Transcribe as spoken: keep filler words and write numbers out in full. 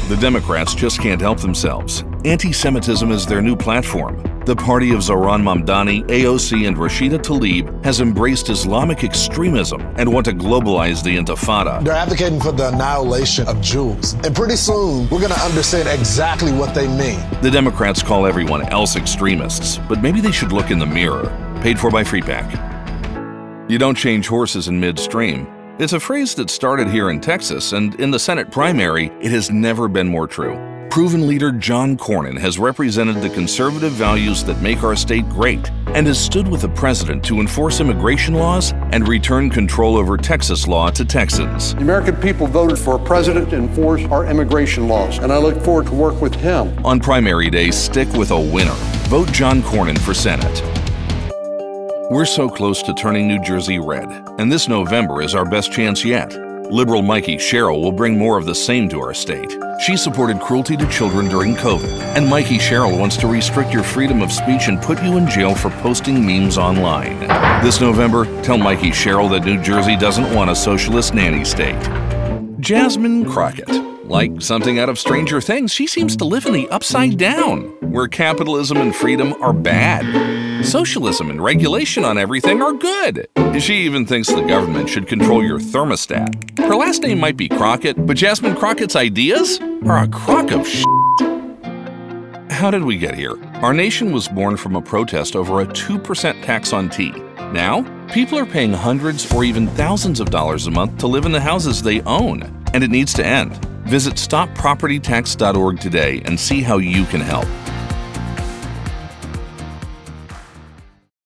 The Democrats just can't help themselves. Anti-Semitism is their new platform. The party of Zohran Mamdani, A O C, and Rashida Tlaib has embraced Islamic extremism and want to globalize the Intifada. They're advocating for the annihilation of Jews. And pretty soon, we're going to understand exactly what they mean. The Democrats call everyone else extremists, but maybe they should look in the mirror. Paid for by Freepack. You don't change horses in midstream. It's a phrase that started here in Texas, and in the Senate primary, it has never been more true. Proven leader John Cornyn has represented the conservative values that make our state great and has stood with the president to enforce immigration laws and return control over Texas law to Texans. The American people voted for a president to enforce our immigration laws, and I look forward to work with him. On primary day, stick with a winner. Vote John Cornyn for Senate. We're so close to turning New Jersey red, and this November is our best chance yet. Liberal Mikey Sherrill will bring more of the same to our state. She supported cruelty to children during COVID, and Mikey Sherrill wants to restrict your freedom of speech and put you in jail for posting memes online. This November, tell Mikey Sherrill that New Jersey doesn't want a socialist nanny state. Jasmine Crockett. Like something out of Stranger Things, she seems to live in the upside down, where capitalism and freedom are bad. Socialism and regulation on everything are good. She even thinks the government should control your thermostat. Her last name might be Crockett, but Jasmine Crockett's ideas are a crock of shit. How did we get here? Our nation was born from a protest over a two percent tax on tea. Now, people are paying hundreds or even thousands of dollars a month to live in the houses they own, and it needs to end. Visit stop property tax dot org today and see how you can help.